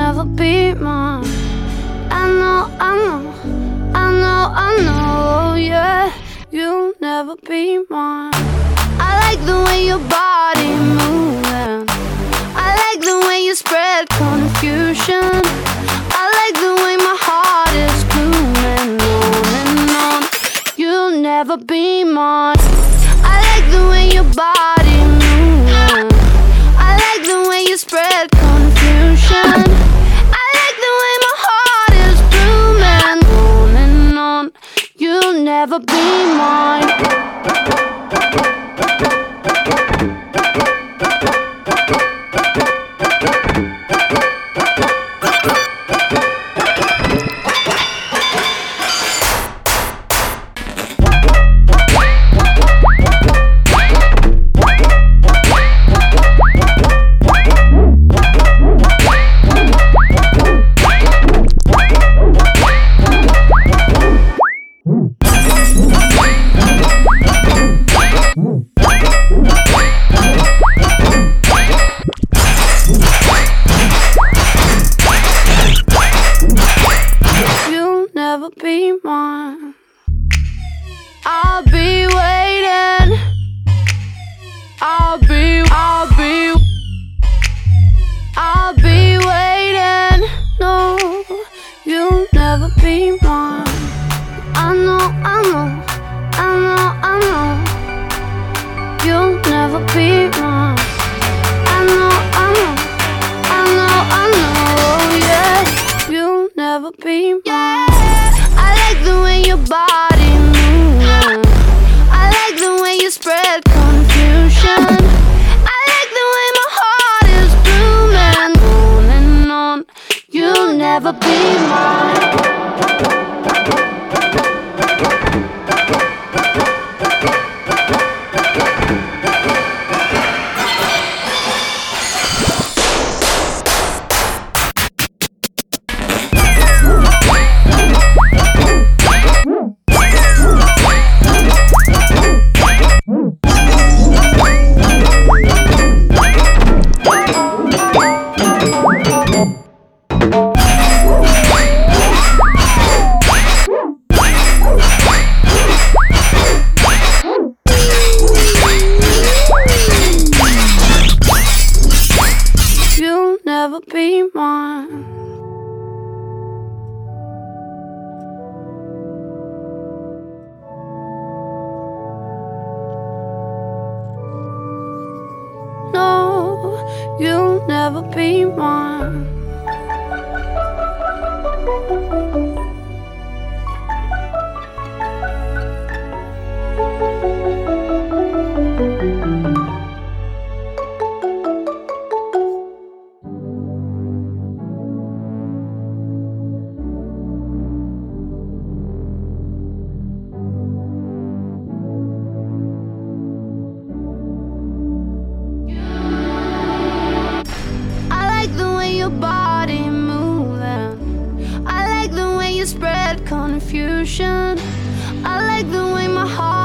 never be mine. I know, I know, I know, I know, yeah. You'll never be mine. I like the way your body moving. I like the way you spread confusion. I like the way my heart is blooming on and on. You'll never be mine. I like the way your body moving. I like the way you spread confusion. I like the way my heart is blooming on and on. You'll never be mine. Never be mine. I'll be waiting. I'll be waiting. No, you'll never be mine. I know, I know, I know, I know. You'll never be mine. I know, I know, I know, I know, yeah. You'll never be mine. I like the way your body moving. I like the way you spread confusion. I like the way my heart is blooming on and on. You'll never be mine. You'll never be mine. No, you'll never be mine. Body moving. I like the way you spread confusion. I like the way my heart